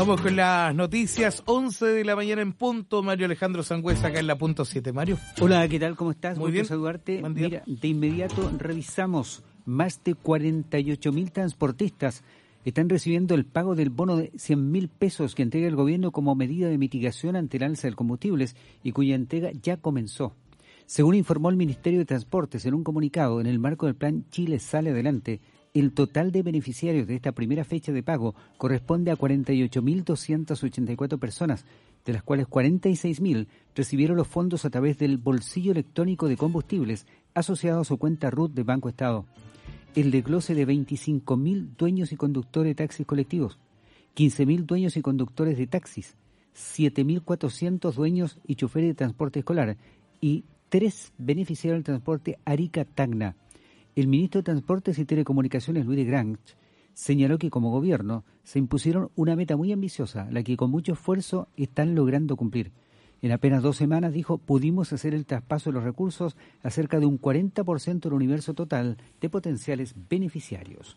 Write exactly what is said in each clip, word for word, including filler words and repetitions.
Vamos con las noticias, once de la mañana en punto. Mario Alejandro Sangüesa acá en la punto siete. Mario. Hola, ¿qué tal? ¿Cómo estás? Muy Gusto bien. saludarte. Buen día. Mira, de inmediato revisamos. Más de cuarenta y ocho mil transportistas están recibiendo el pago del bono de cien mil pesos que entrega el gobierno como medida de mitigación ante el alza de combustibles y cuya entrega ya comenzó. Según informó el Ministerio de Transportes en un comunicado, en el marco del plan Chile Sale Adelante, el total de beneficiarios de esta primera fecha de pago corresponde a cuarenta y ocho mil doscientas ochenta y cuatro personas, de las cuales cuarenta y seis mil recibieron los fondos a través del bolsillo electrónico de combustibles asociado a su cuenta R U T de Banco Estado. El desglose de veinticinco mil dueños y conductores de taxis colectivos, quince mil dueños y conductores de taxis, siete mil cuatrocientos dueños y choferes de transporte escolar y tres beneficiarios del transporte Arica-Tacna. El ministro de Transportes y Telecomunicaciones, Luis de Grange, señaló que como gobierno se impusieron una meta muy ambiciosa, la que con mucho esfuerzo están logrando cumplir. En apenas dos semanas, dijo, pudimos hacer el traspaso de los recursos a cerca de un cuarenta por ciento del universo total de potenciales beneficiarios.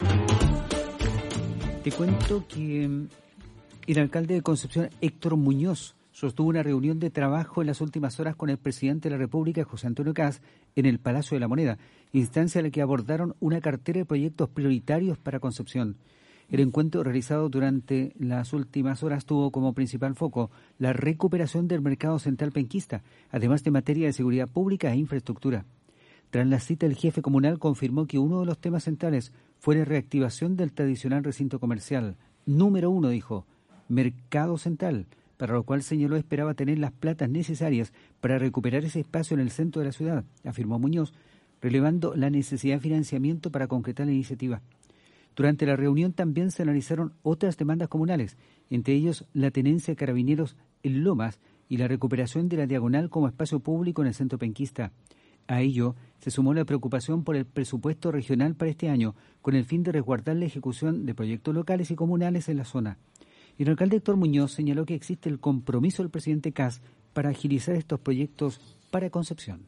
Te cuento que el alcalde de Concepción, Héctor Muñoz, sostuvo una reunión de trabajo en las últimas horas con el presidente de la República, José Antonio Kast, en el Palacio de la Moneda, instancia en la que abordaron una cartera de proyectos prioritarios para Concepción. El encuentro realizado durante las últimas horas tuvo como principal foco la recuperación del mercado central penquista, además de materia de seguridad pública e infraestructura. Tras la cita, el jefe comunal confirmó que uno de los temas centrales fue la reactivación del tradicional recinto comercial. Número uno, dijo, mercado central, para lo cual señaló esperaba tener las platas necesarias para recuperar ese espacio en el centro de la ciudad, afirmó Muñoz, relevando la necesidad de financiamiento para concretar la iniciativa. Durante la reunión también se analizaron otras demandas comunales, entre ellos la tenencia de carabineros en Lomas y la recuperación de la diagonal como espacio público en el centro penquista. A ello se sumó la preocupación por el presupuesto regional para este año, con el fin de resguardar la ejecución de proyectos locales y comunales en la zona. El alcalde Héctor Muñoz señaló que existe el compromiso del presidente Kast para agilizar estos proyectos para Concepción.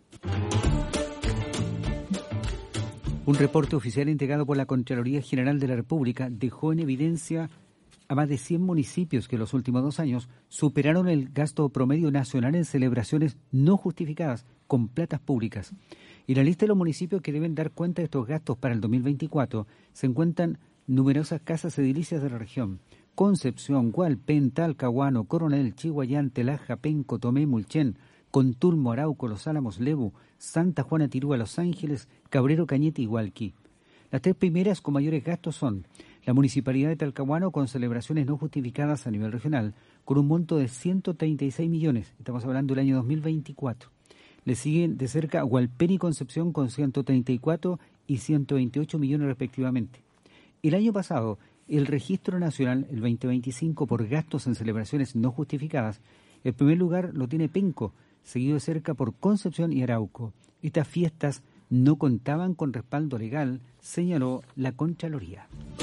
Un reporte oficial entregado por la Contraloría General de la República dejó en evidencia a más de cien municipios que en los últimos dos años superaron el gasto promedio nacional en celebraciones no justificadas con platas públicas. En la lista de los municipios que deben dar cuenta de estos gastos para el dos mil veinticuatro se encuentran numerosas casas edilicias de la región: Concepción, Hualpén, Talcahuano, Coronel, Chihuayán, Telaja, Penco, Tomé, Mulchen, Contulmo, Arauco, Los Álamos, Lebu, Santa Juana, Tirúa, Los Ángeles, Cabrero, Cañete y Hualqui. Las tres primeras con mayores gastos son la Municipalidad de Talcahuano, con celebraciones no justificadas a nivel regional, con un monto de ciento treinta y seis millones, estamos hablando del año dos mil veinticuatro. Le siguen de cerca Hualpén y Concepción con ciento treinta y cuatro y ciento veintiocho millones respectivamente. El año pasado, el Registro Nacional, el veinte veinticinco, por gastos en celebraciones no justificadas, el primer lugar lo tiene Penco, seguido de cerca por Concepción y Arauco. Estas fiestas no contaban con respaldo legal, señaló la Contraloría.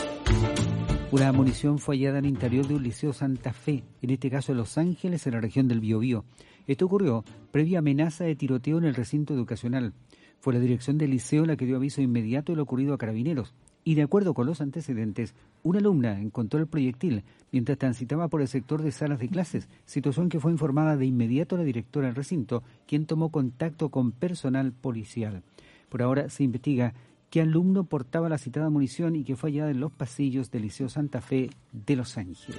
Una munición fue hallada en el interior de un liceo Santa Fe, en este caso en Los Ángeles, en la región del Biobío. Esto ocurrió previa amenaza de tiroteo en el recinto educacional. Fue la dirección del liceo la que dio aviso inmediato de lo ocurrido a Carabineros. Y de acuerdo con los antecedentes, una alumna encontró el proyectil mientras transitaba por el sector de salas de clases, situación que fue informada de inmediato a la directora del recinto, quien tomó contacto con personal policial. Por ahora se investiga qué alumno portaba la citada munición y que fue hallada en los pasillos del Liceo Santa Fe de Los Ángeles.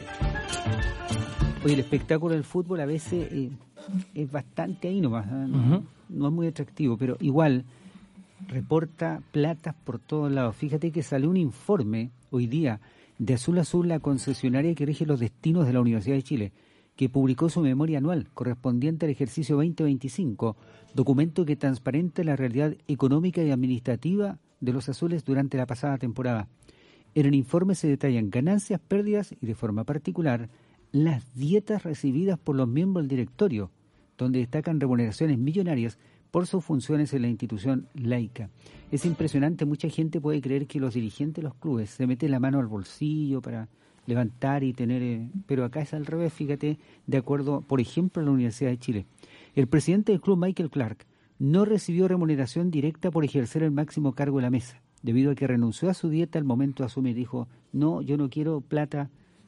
Oye, el espectáculo del fútbol a veces eh, es bastante ahí nomás, ¿eh? no, uh-huh. no es muy atractivo, pero igual reporta platas por todos lados. Fíjate que salió un informe hoy día de Azul Azul, la concesionaria que rige los destinos de la Universidad de Chile, que publicó su memoria anual correspondiente al ejercicio veinte veinticinco, documento que transparenta la realidad económica y administrativa de los azules durante la pasada temporada. En el informe se detallan ganancias, pérdidas y, de forma particular, las dietas recibidas por los miembros del directorio, donde destacan remuneraciones millonarias por sus funciones en la institución laica. Es impresionante, mucha gente puede creer que los dirigentes de los clubes se meten la mano al bolsillo para levantar y tener... Eh, pero acá es al revés, fíjate, de acuerdo, por ejemplo, a la Universidad de Chile. El presidente del club, Michael Clark, no recibió remuneración directa por ejercer el máximo cargo de la mesa, debido a que renunció a su dieta al momento de asumir. Dijo, no, yo no quiero plata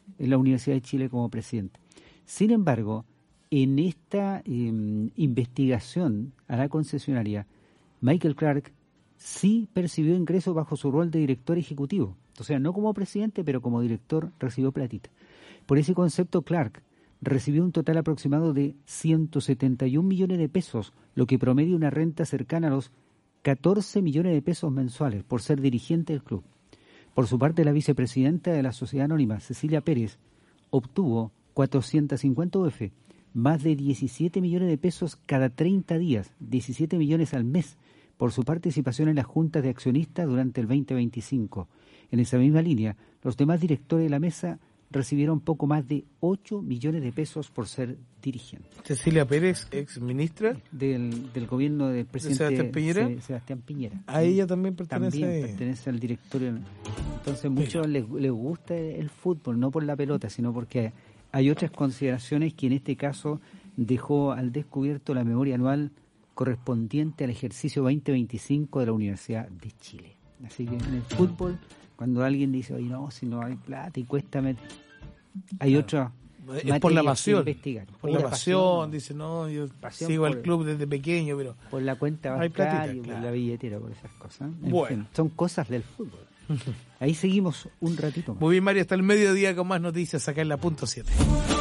en la Universidad de Chile como presidente. Sin embargo, en esta eh, investigación a la concesionaria, Michael Clark sí percibió ingresos bajo su rol de director ejecutivo. O sea, no como presidente, pero como director recibió platita. Por ese concepto, Clark recibió un total aproximado de ciento setenta y un millones de pesos, lo que promedia una renta cercana a los catorce millones de pesos mensuales por ser dirigente del club. Por su parte, la vicepresidenta de la Sociedad Anónima, Cecilia Pérez, obtuvo cuatrocientos cincuenta U F, más de diecisiete millones de pesos cada treinta días, diecisiete millones al mes, por su participación en las juntas de accionistas durante el veinte veinticinco. En esa misma línea, los demás directores de la mesa recibieron poco más de ocho millones de pesos por ser dirigentes. Cecilia Pérez, ex ministra del, del gobierno del presidente ¿De Sebastián Piñera? Se, Sebastián Piñera. A ella también pertenece. También pertenece al directorio. Entonces, muchos les, les gusta el fútbol, no por la pelota, sino porque hay otras consideraciones que en este caso dejó al descubierto la memoria anual correspondiente al ejercicio veinte veinticinco de la Universidad de Chile. Así que en el fútbol, cuando alguien dice, oye, no, si no hay plata y cuesta, met... hay otra es por la pasión. Investigar. Por, por la, la pasión, pasión, dice, no, yo sigo al club desde pequeño, pero por la cuenta bancaria, por la billetera, por esas cosas. En bueno. fin, son cosas del fútbol. Ahí seguimos un ratito más. Muy bien, Mario, hasta el mediodía con más noticias acá en la punto siete.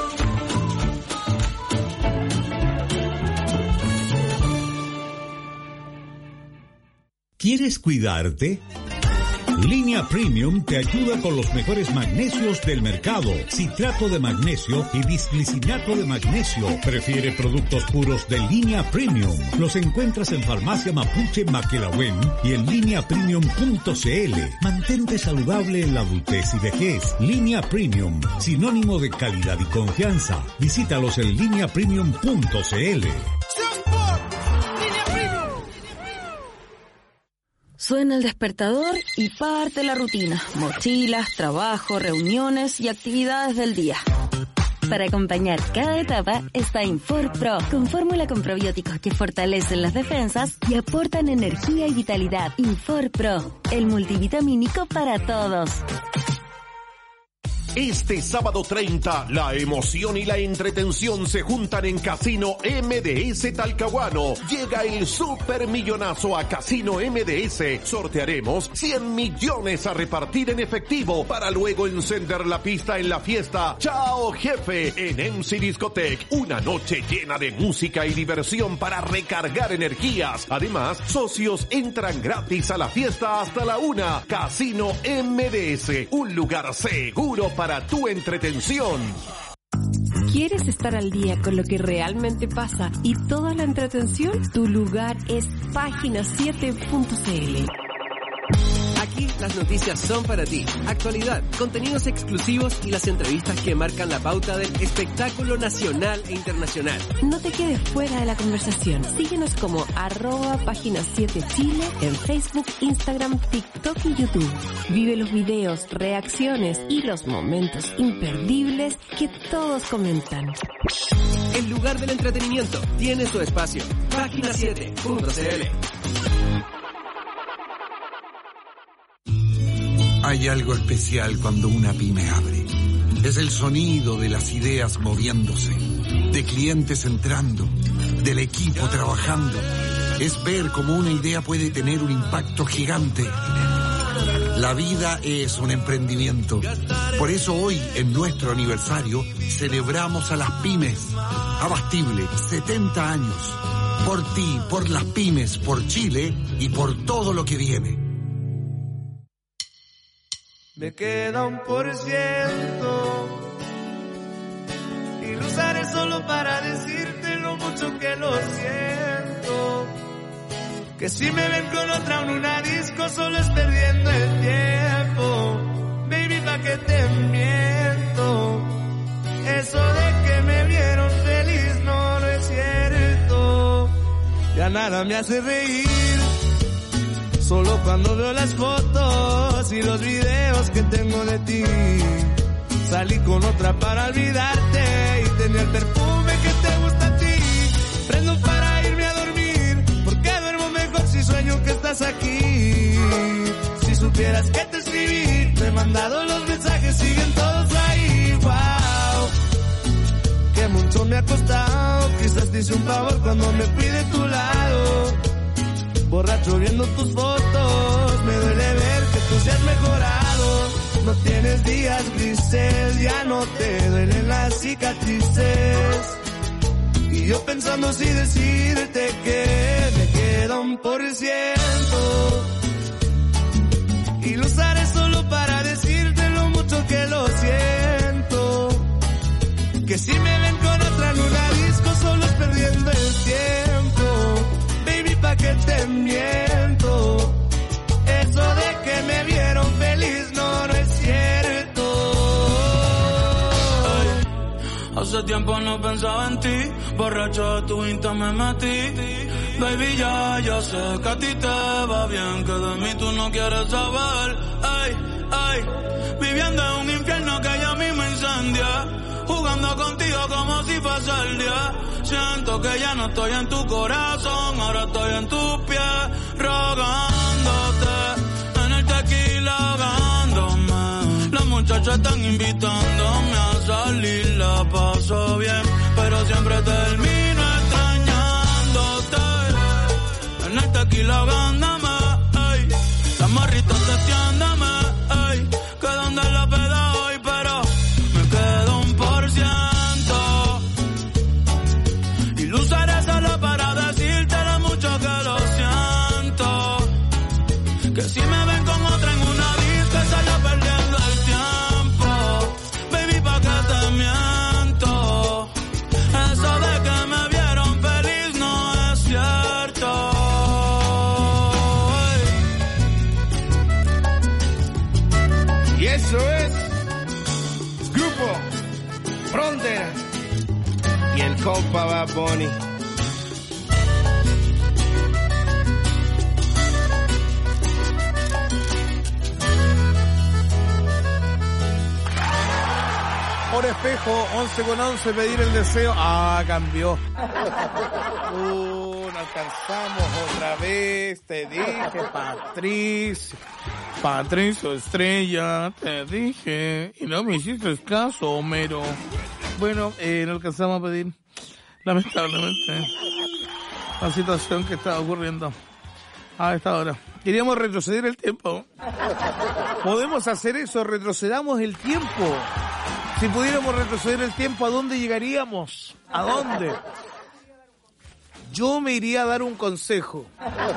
¿Quieres cuidarte? Línea Premium te ayuda con los mejores magnesios del mercado. Citrato de magnesio y bisglicinato de magnesio. Prefiere productos puros de Línea Premium. Los encuentras en Farmacia Mapuche Maquelahuen y en línea premium punto c l. Mantente saludable en la adultez y vejez. Línea Premium, sinónimo de calidad y confianza. Visítalos en línea premium punto c l. Suena el despertador y parte la rutina. Mochilas, trabajo, reuniones y actividades del día. Para acompañar cada etapa está Infor Pro, con fórmula con probióticos que fortalecen las defensas y aportan energía y vitalidad. Infor Pro, el multivitamínico para todos. Este sábado treinta, la emoción y la entretención se juntan en Casino M D S Talcahuano. Llega el supermillonazo a Casino M D S. Sortearemos cien millones a repartir en efectivo para luego encender la pista en la fiesta Chao Jefe en M C Discotech. Una noche llena de música y diversión para recargar energías. Además, socios entran gratis a la fiesta hasta la una. Casino M D S, un lugar seguro para para tu entretención. ¿Quieres estar al día con lo que realmente pasa y toda la entretención? Tu lugar es página siete punto c l. Aquí las noticias son para ti. Actualidad, contenidos exclusivos y las entrevistas que marcan la pauta del espectáculo nacional e internacional. No te quedes fuera de la conversación. Síguenos como arroba página siete Chile en Facebook, Instagram, TikTok y YouTube. Vive los videos, reacciones y los momentos imperdibles que todos comentan. El lugar del entretenimiento tiene su espacio. página siete punto c l. Hay algo especial cuando una pyme abre. Es el sonido de las ideas moviéndose, de clientes entrando, del equipo trabajando. Es ver cómo una idea puede tener un impacto gigante. La vida es un emprendimiento. Por eso hoy, en nuestro aniversario, celebramos a las pymes. Abastible, setenta años. Por ti, por las pymes, por Chile y por todo lo que viene. Me queda un por ciento y lo usaré solo para decirte lo mucho que lo siento. Que si me ven con otra en una disco solo es perdiendo el tiempo. Baby, pa' que te miento. Eso de que me vieron feliz no, no es cierto. Ya nada me hace reír. Solo cuando veo las fotos y los videos que tengo de ti. Salí con otra para olvidarte y tenía el perfume que te gusta a ti. Prendo para irme a dormir, porque duermo mejor si sueño que estás aquí. Si supieras que te escribí, te he mandado los mensajes, siguen todos ahí. mucho me ha costado, quizás te hice un favor cuando me fui de tu lado. Borracho viendo tus fotos, me duele ver que tú seas mejorado. No tienes días grises, ya no te duelen las cicatrices. Y yo pensando si decirte que me queda un por ciento. Y lo usaré solo para decirte lo mucho que lo siento. Que si me ven con otra en una disco solo es perdiendo el tiempo. Baby, pa' que te miento. Eso de que me vieron feliz no, no es cierto. Hace tiempo no pensaba en ti, borracho de tu Insta me metí. Baby, ya, ya sé que a ti te va bien, que de mí tú no quieres saber. Ay, ay, viviendo en un infierno que ya a mí me incendia, jugando contigo como si fuese el día. Siento que ya no estoy en tu corazón, ahora estoy en tus pies, rogándote, en el tequila ahogándome. Las muchachas están invitándome a salir, la paso bien, pero siempre termino extrañándote. En el tequila ahogándome, ey, las morritas testeándome, ey, que donde la peda hoy, pero me quedo un por ciento. Y lo usaré solo para decirte lo mucho que lo siento. Que si me ven con otra en una disco estaría perdiendo el tiempo. Baby, pa' que te miento. Eso de que me vieron feliz no es cierto. Y eso es Grupo Frontera y el compa Bad Bunny. Por espejo, once con once, pedir el deseo. Ah, cambió. Uh, no alcanzamos otra vez. Te dije, Patricio. Patricio Estrella, te dije. Y no me hiciste caso, Homero. Bueno, eh, no alcanzamos a pedir. Lamentablemente. La situación que está ocurriendo a esta hora. Queríamos retroceder el tiempo. Podemos hacer eso, retrocedamos el tiempo. Si pudiéramos retroceder el tiempo, ¿a dónde llegaríamos? ¿A dónde? Yo me iría a dar un consejo.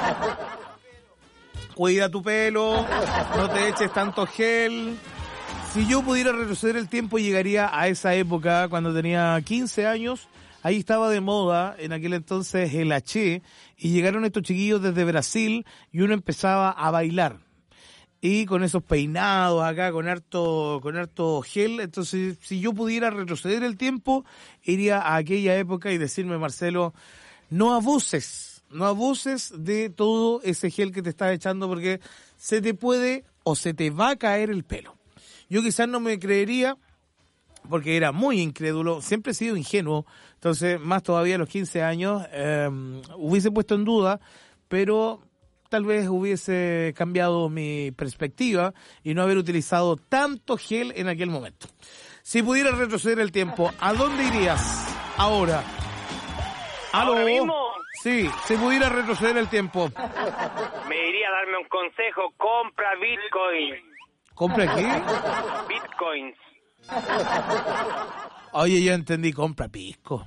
Cuida tu pelo, no te eches tanto gel. Si yo pudiera retroceder el tiempo, llegaría a esa época, cuando tenía quince años. Ahí estaba de moda, en aquel entonces, el H, y llegaron estos chiquillos desde Brasil, y uno empezaba a bailar. Y con esos peinados acá, con harto, con harto gel. Entonces, si yo pudiera retroceder el tiempo, iría a aquella época y decirme, Marcelo, no abuses, no abuses de todo ese gel que te estás echando, porque se te puede o se te va a caer el pelo. Yo quizás no me creería, porque era muy incrédulo, siempre he sido ingenuo, entonces más todavía a los quince años, eh, hubiese puesto en duda, pero tal vez hubiese cambiado mi perspectiva y no haber utilizado tanto gel en aquel momento. Si pudieras retroceder el tiempo, ¿a dónde irías ahora? ¿Aló? ¿Ahora mismo? Sí, si pudiera retroceder el tiempo. Me iría a darme un consejo, compra Bitcoin. ¿Compra qué? Bitcoins. Oye, yo entendí, compra pisco.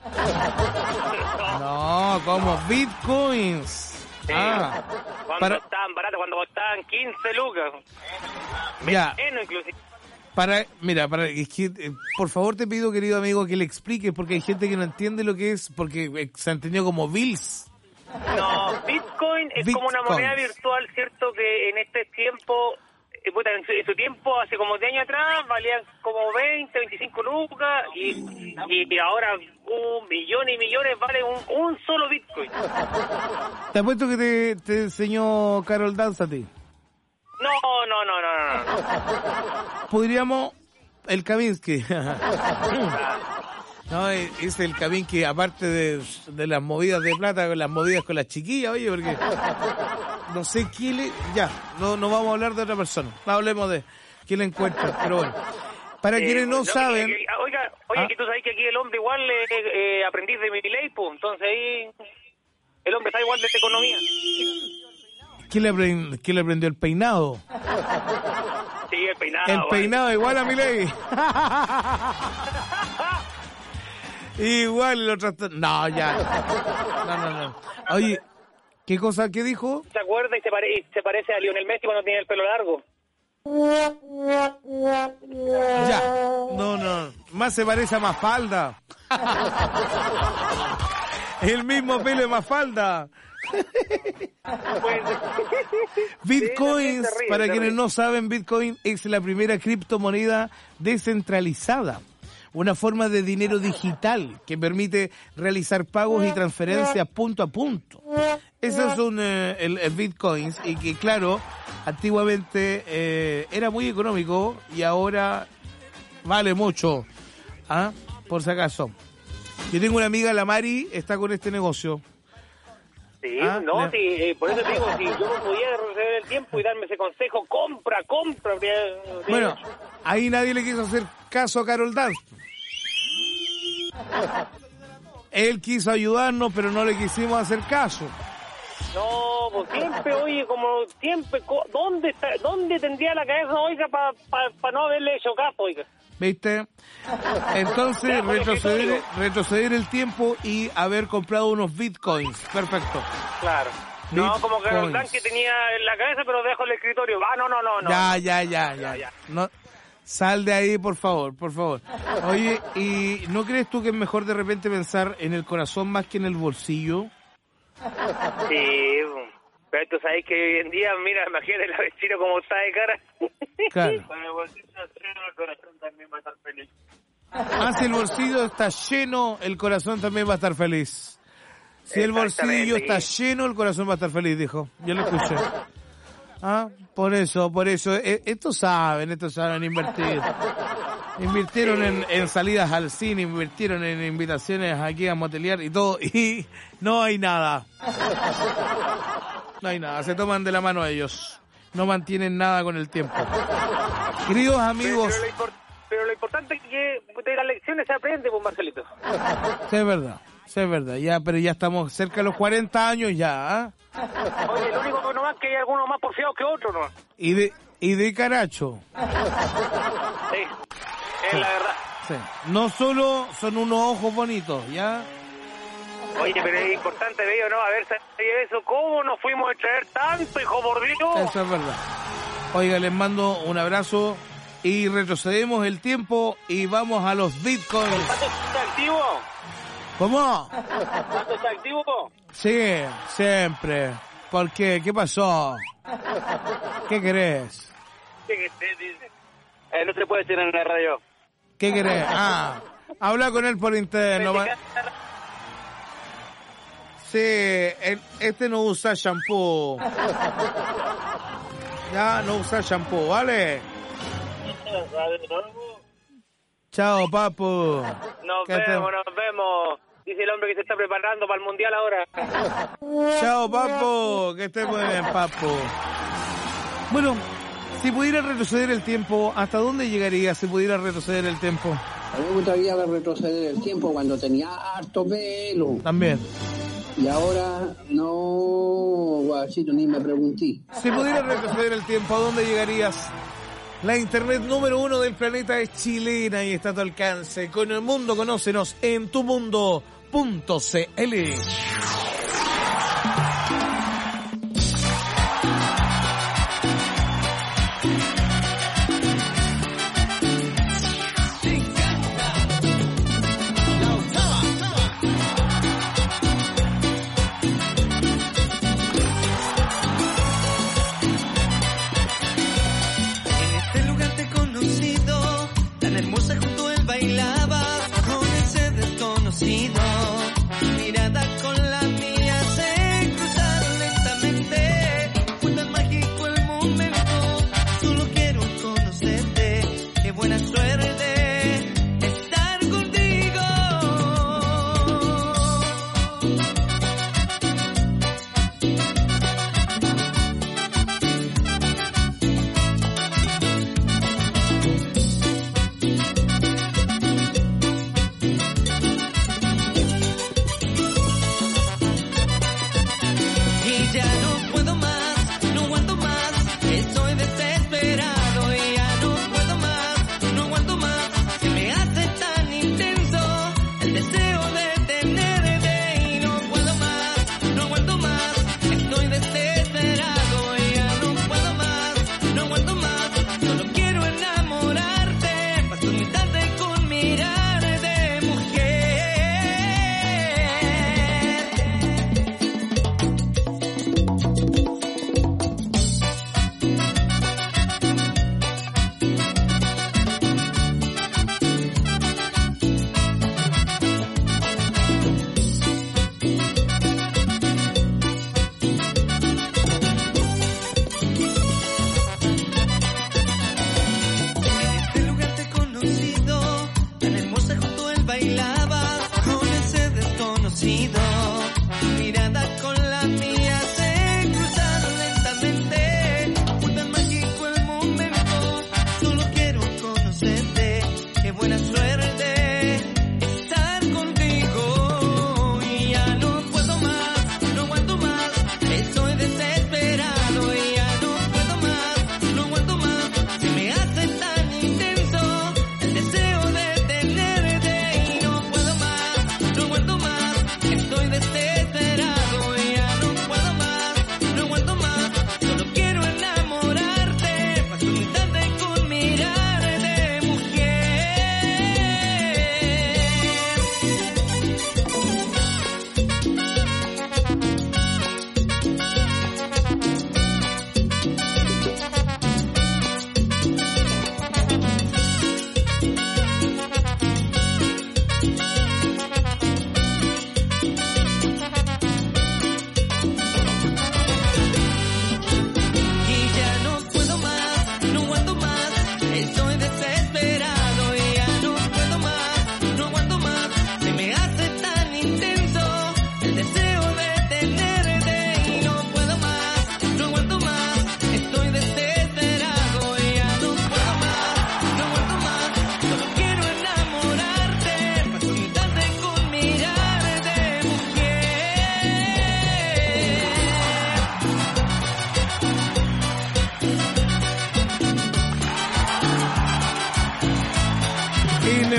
No, como Bitcoins. Sí. Ah, cuando para... estaban baratos, cuando costaban quince lucas. Ya. Menos inclusive. Para, mira, para, es que, eh, por favor te pido, querido amigo, que le expliques, porque hay gente que no entiende lo que es, porque eh, se ha entendido como bills. No, Bitcoin es Bitcoin. como una moneda virtual, ¿cierto? Que en este tiempo, eh, puta, en, su, en su tiempo, hace como diez años atrás, valían como veinte, veinticinco lucas, y, y, y ahora un millón y millones vale un, un solo Bitcoin. Te apuesto que te, te enseñó Carol Dance a ti. No, no, no, no, no. Podríamos, el Kavinsky. No, es el Kavinsky, aparte de, de las movidas de plata, las movidas con las chiquillas, oye, porque no sé quién le... Ya, no, no vamos a hablar de otra persona, no hablemos de quién le encuentra, pero bueno. Para Eh, quienes no lo, saben... que, que, oiga, Oye, ¿Ah? que tú sabes que aquí el hombre igual es eh, eh, aprendiz de Milei, pues, entonces ahí el hombre está igual de economía. ¿Quién le, aprend- ¿Quién le aprendió el peinado? Sí, el peinado. El bueno. peinado igual a Milei. Igual el otro... No, ya. No, no, no. Oye, ¿qué cosa? ¿Qué dijo? ¿Se acuerda y se, pare- y se parece a Lionel Messi cuando tiene el pelo largo? Ya. No, no. Más se parece a Mafalda. El mismo pelo de Mafalda. Bitcoins, Sí, ríe, para quienes ríe. no saben, Bitcoin es la primera criptomoneda descentralizada. Una forma de dinero digital que permite realizar pagos y transferencias punto a punto. Esos son eh, el, el Bitcoins y que, claro, antiguamente eh, era muy económico y ahora vale mucho. ¿Ah? Por si acaso. Yo tengo una amiga, la Mari, está con este negocio. Sí, Ah, no, le- sí, eh, por eso te digo, si yo no pudiera retroceder el tiempo y darme ese consejo, compra, compra. habría- habría Bueno, hecho. ahí nadie le quiso hacer caso a Carol Dance. Él quiso ayudarnos, pero no le quisimos hacer caso. No, pues siempre, oye, como siempre, co- ¿dónde está, dónde tendría la cabeza, oiga, para pa, pa no haberle hecho caso, oiga? ¿Viste? Entonces, Ya, por retroceder, escritorio. retroceder el tiempo y haber comprado unos bitcoins. Perfecto. Claro. No, como que Bitcoins. Dan que tenía en la cabeza, pero dejo el escritorio. Ah, no, no, no, no. ya, no. ya, ya, ya, ya. No, sal de ahí, por favor, por favor. Oye, ¿y no crees tú que es mejor de repente pensar en el corazón más que en el bolsillo? Sí, pero tú sabes que hoy en día, mira, imagínate la vecina como está de cara. Claro. Con el bolsillo lleno, el corazón también va a estar feliz. Ah, si el bolsillo está lleno, el corazón también va a estar feliz. Si el bolsillo está lleno, el corazón va a estar feliz, dijo. Yo lo escuché. Ah, por eso, por eso. Eh, estos saben, estos saben invertir. Invirtieron en, en salidas al cine, invirtieron en invitaciones aquí a motelear y todo, y no hay nada. No hay nada, se toman de la mano ellos. No mantienen nada con el tiempo. Queridos amigos... Pero, pero, lo, import- pero lo importante es que de las lecciones se aprende, pues, Marcelito. Sí, es verdad, sí, es verdad. Ya, pero ya estamos cerca de los cuarenta años ya, ¿ah? Oye, lo único que no más que hay algunos más porfiados que otros, ¿no? Y de, y de caracho. Sí, es la verdad. Sí. No solo son unos ojos bonitos, ¿ya? Oye, pero es importante, bello, ¿no? A ver, ¿sabes eso? ¿Cómo nos fuimos a traer tanto, hijo por Dios? Eso es verdad. Oiga, les mando un abrazo y retrocedemos el tiempo y vamos a los bitcoins. ¿Cuánto está activo? ¿Cómo? ¿Cuánto está activo? Sí, siempre. ¿Por qué? ¿Qué pasó? ¿Qué querés? ¿Qué que te dice? Eh, no se puede decir en la radio. ¿Qué querés? Ah, habla con él por interno. va- Sí, el- este no usa shampoo. Ya, no usa shampoo, ¿vale? Chao, papu. Nos ¿Qué te- vemos, nos vemos. Dice el hombre que se está preparando para el mundial ahora. Chao, papu. Que estés muy bien, papu. Bueno, si pudiera retroceder el tiempo, ¿hasta dónde llegaría si pudiera retroceder el tiempo? A mí me gustaría retroceder el tiempo cuando tenía harto pelo. También. Y ahora no, guachito, ni me pregunté. Si pudiera retroceder el tiempo, ¿a dónde llegarías? La internet número uno del planeta es chilena y está a tu alcance. Con el mundo, conócenos en tumundo punto cl. En este lugar te he conocido, tan hermosa junto a él bailaba con ese desconocido, mirada con la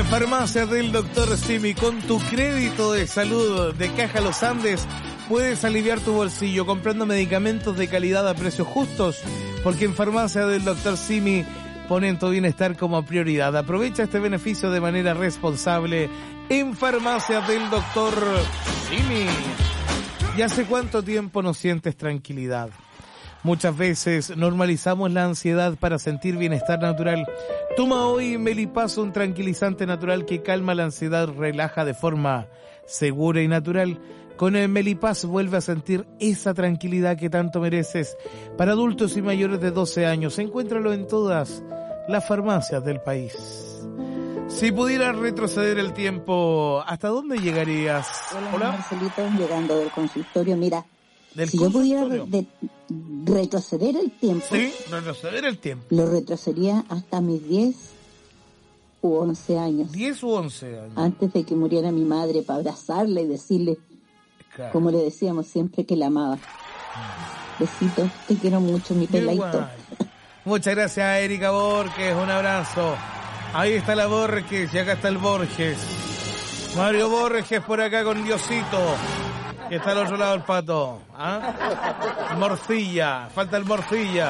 En Farmacias del doctor Simi, con tu crédito de salud de Caja Los Andes, puedes aliviar tu bolsillo comprando medicamentos de calidad a precios justos, porque en Farmacias del doctor Simi ponen tu bienestar como prioridad. Aprovecha este beneficio de manera responsable en Farmacias del doctor Simi. ¿Y hace cuánto tiempo no sientes tranquilidad? Muchas veces normalizamos la ansiedad para sentir bienestar natural. Toma hoy Melipaz, un tranquilizante natural que calma la ansiedad, relaja de forma segura y natural. Con el Melipaz vuelve a sentir esa tranquilidad que tanto mereces. Para adultos y mayores de doce años, encuéntralo en todas las farmacias del país. Si pudieras retroceder el tiempo, ¿hasta dónde llegarías? Hola, Hola. Marcelito, llegando del consultorio. Mira, si yo pudiera re- de- retroceder el tiempo... Sí, retroceder el tiempo. Lo retrocedería hasta mis diez u once años. diez u once años. Antes de que muriera mi madre, para abrazarla y decirle, claro, como le decíamos siempre, que la amaba. Besito, te quiero mucho, mi peladito. Muchas gracias, Erika Borges, un abrazo. Ahí está la Borges y acá está el Borges. Mario Borges por acá con Diosito, que está al otro lado del pato. ¿Ah? Morcilla, falta el Morcilla.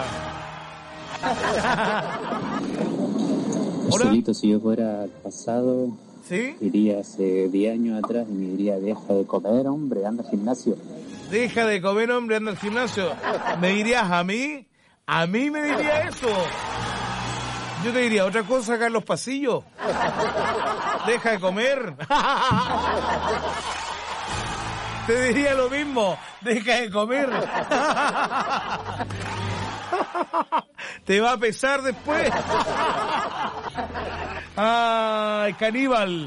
Marcelito, si yo fuera al pasado, ¿sí? Iría hace diez años atrás y me diría, deja de comer, hombre, anda al gimnasio. Deja de comer, hombre, anda al gimnasio. ¿Me dirías a mí? ¿A mí me diría eso? Yo te diría, otra cosa acá en los pasillos. Deja de comer. Te diría lo mismo. Deja de comer. Te va a pesar después. Ay, caníbal.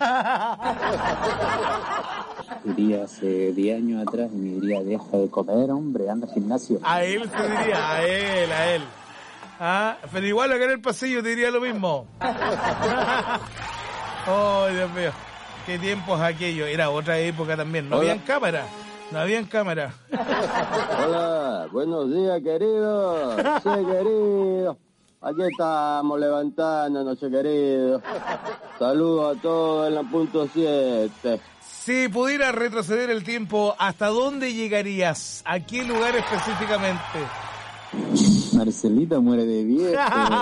Iría hace diez años atrás y me diría, deja de comer, hombre, anda al gimnasio. A él se diría, a él, a él. Ah, pero igual acá en el pasillo te diría lo mismo. Oh, Dios mío, qué tiempos aquellos. Era otra época también, no habían cámara, no habían cámara. Hola, buenos días, querido. Sí, querido. Aquí estamos levantándonos, querido. Saludos a todos en la punto siete. Si pudieras retroceder el tiempo, ¿hasta dónde llegarías? ¿A qué lugar específicamente? Marcelita muere de viejo.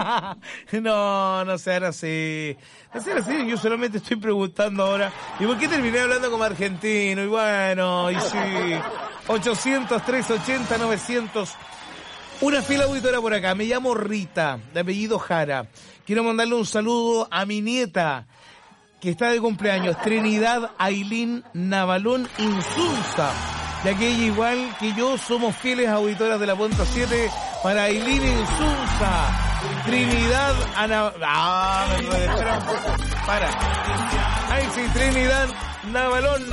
No, no sean así. No sean así, yo solamente estoy preguntando ahora. ¿Y por qué terminé hablando como argentino? Y bueno, y sí. ochocientos, trescientos ochenta, novecientos. Una fila auditora por acá. Me llamo Rita, de apellido Jara. Quiero mandarle un saludo a mi nieta, que está de cumpleaños, Trinidad Ailín Navalón Insunza. De aquella, igual que yo, somos fieles auditoras de la Punta siete para Ailín Insunza. Trinidad Ana... Ah, me espera. Para. Ay, sí, Trinidad Navalón.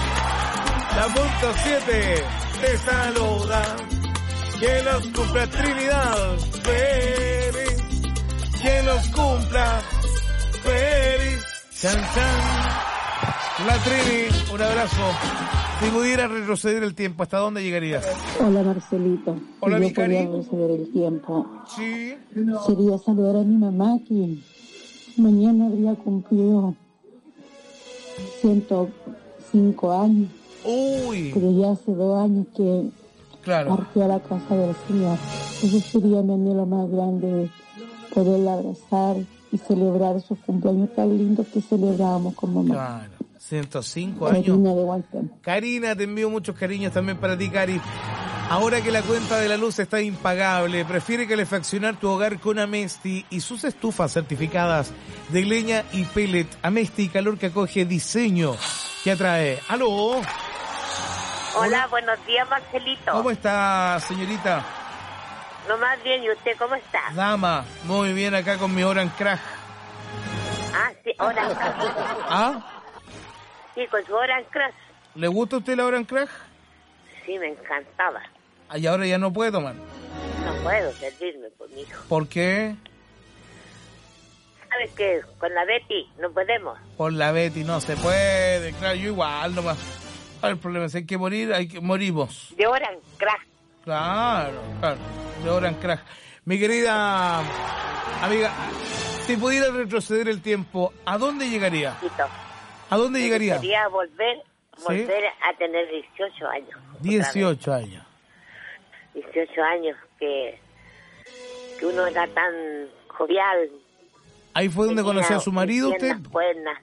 La Punta siete te saluda. Que los cumpla Trinidad Pérez. Que los cumpla Pérez. Chan, chan. La Trini, un abrazo. Si pudieras retroceder el tiempo, ¿hasta dónde llegarías? Hola, Marcelito. Hola, si mi yo podía cariño. retroceder el tiempo, Sí. sería saludar a mi mamá, que mañana habría cumplido ciento cinco años. Uy. Pero ya hace dos años que Claro. partió a la casa del Señor. Eso sería mi anhelo más grande, poderla abrazar y celebrar esos cumpleaños tan lindos que celebrábamos con mamá. Claro. ciento cinco años. Karina de Walton. Karina, te envío muchos cariños también para ti, Cari. Ahora que la cuenta de la luz está impagable, prefiere calefaccionar tu hogar con Amesti y sus estufas certificadas de leña y pellet. Amesti, calor que acoge, diseño que atrae. ¡Aló! Hola, Hola. buenos días, Marcelito. ¿Cómo está, señorita? No, más bien, ¿y usted cómo está? Dama, muy bien acá con mi Oran Crash. Ah, sí, Oran Crash. ¿Ah? Sí, con su Oran Crash. ¿Le gusta a usted la Oran Crash? Sí, me encantaba. Y ahora ya no puede tomar. No puedo servirme por mi hijo. ¿Por qué? ¿Sabes qué? Con la Betty no podemos. Por la Betty no se puede, claro, yo igual nomás. El problema es que hay que morir, hay que morimos. De Oran Crash. Claro, claro, de Oran Crash. Mi querida amiga, Si pudiera retroceder el tiempo, ¿a dónde llegaría? ¿A dónde Me llegaría? gustaría volver, volver ¿Sí? a tener dieciocho años. dieciocho años. dieciocho años que, que uno era tan jovial. Ahí fue donde conoció a su marido usted. Piernas, cuernas,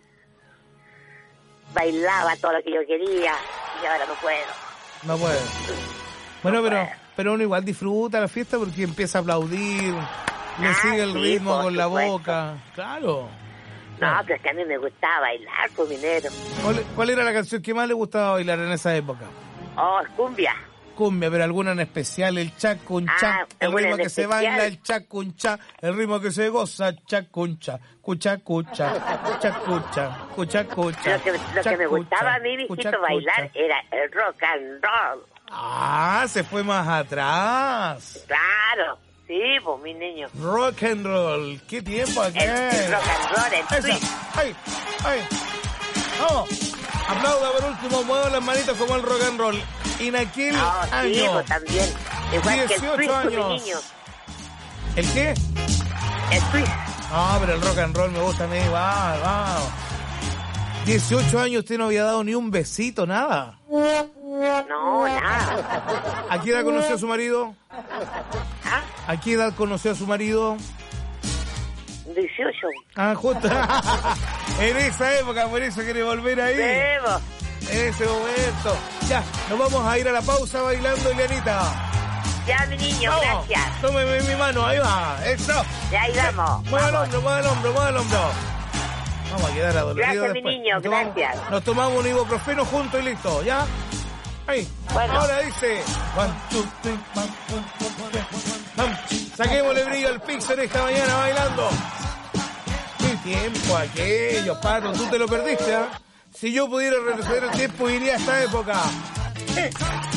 bailaba todo lo que yo quería y ahora no puedo. No puede. Bueno, pero pero uno igual disfruta la fiesta porque empieza a aplaudir, le Ah, sigue el sí, ritmo por con la supuesto. boca. Claro. No, pero es que a mí me gustaba bailar, pues, minero. ¿Cuál, cuál era la canción que más le gustaba bailar en esa época? Oh, cumbia. Cumbia, pero alguna en especial, el chacuncha, Ah, el alguna ritmo en que se especial. baila, el chacuncha, el ritmo que se goza, chacuncha, cucha, cucha, chacucha, cucha, cucha. Lo que, lo que me gustaba a mí, viejito, cucha, bailar cucha. era el rock and roll. Ah, se fue más atrás. Claro, sí, pues, mi niño. Rock and roll, qué tiempo aquel. El rock and roll, el Esa. twist. Ay, ay. Vamos. Aplauda por último, mueva las manitas como el rock and roll. En aquel Ah, sí, año. pues, también. Igual que el dieciocho twist, pues, mi años. niño. ¿El qué? El twist. No, pero el rock and roll me gusta a mí, wow, wow. dieciocho años usted no había dado ni un besito, nada. No, nada. ¿A qué edad conoció a su marido? ¿Ah? ¿A qué edad conoció a su marido? dieciocho. Ah, justo. En esa época, por eso quiere volver ahí. Debo. En ese momento. Ya, nos vamos a ir a la pausa bailando, Elianita. Ya, mi niño, Vamos, gracias. tómeme mi mano, ahí va. Eso. Ya, ahí vamos. Mueva el hombro, mueva el hombro, mueva el hombro. Vamos a quedar adoloridos Gracias, mi después. niño, Nos tomamos- gracias. Nos tomamos un ibuprofeno juntos y listo, ¿ya? Ahí. Bueno. Ahora dice. One, two, three, one, one, one, one, one, one. Saquémosle brillo al Pixel esta mañana bailando. Qué tiempo aquello, Pato, tú te lo perdiste, ¿ah? Si yo pudiera retroceder el tiempo, iría a esta época. Eh.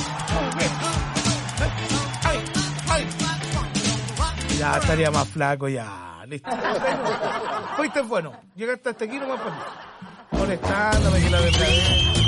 Ay, ay. Ya estaría más flaco, ya. Listo. Fuiste bueno. Llegaste hasta aquí nomás por molestándome que la verdad es.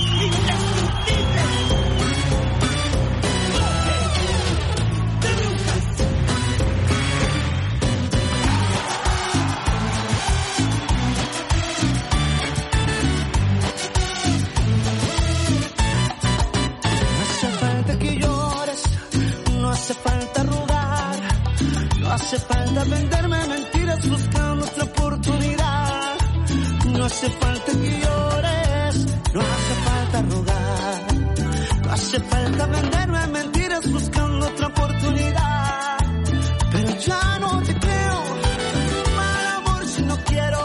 No hace falta rogar, no hace falta venderme mentiras buscando otra oportunidad. No hace falta que llores, no hace falta rogar, no hace falta venderme mentiras buscando otra oportunidad. Pero ya no te creo, mal amor si no quiero.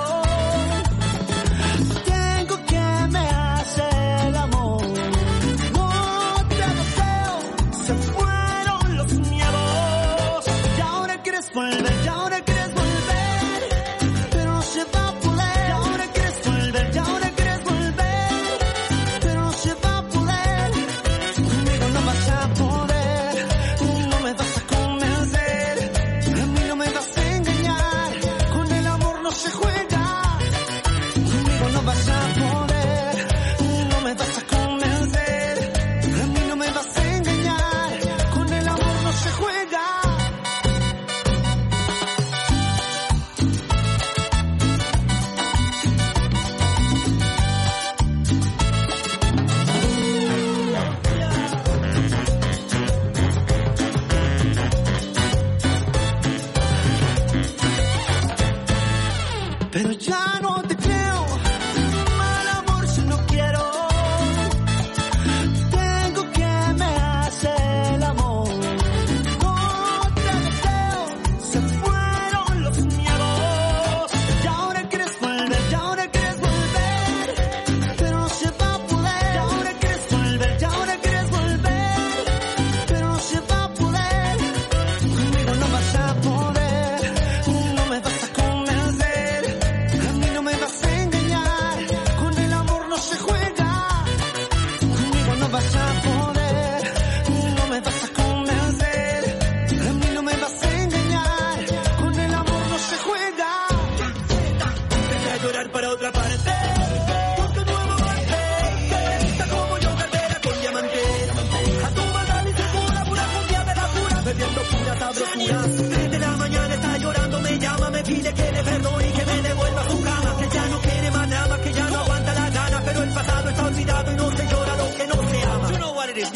Tengo que me hace el amor, no te deseo, se fueron los miedos. Y ahora quieres volver, y ahora quieres volver, pero no se va a poder. Y ahora quieres volver, y ahora quieres volver, pero no se va a poder. Conmigo no vas a poder, no me vas a convencer. A mí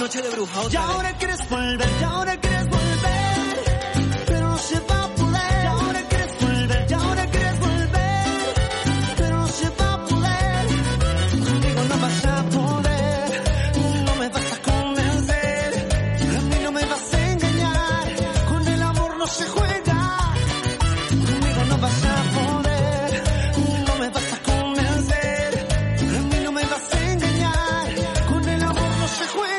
Noche de bruja. Y ahora quieres volver, y ahora quieres volver, pero no se va a poder. Y ahora quieres volver, y ahora quieres volver, pero no se va a poder. Conmigo no vas a poder, no me vas a convencer, a mí no me vas a engañar, con el amor no se juega. Conmigo no vas a poder, no me vas a convencer, a mí no me vas a engañar, con el amor no se juega.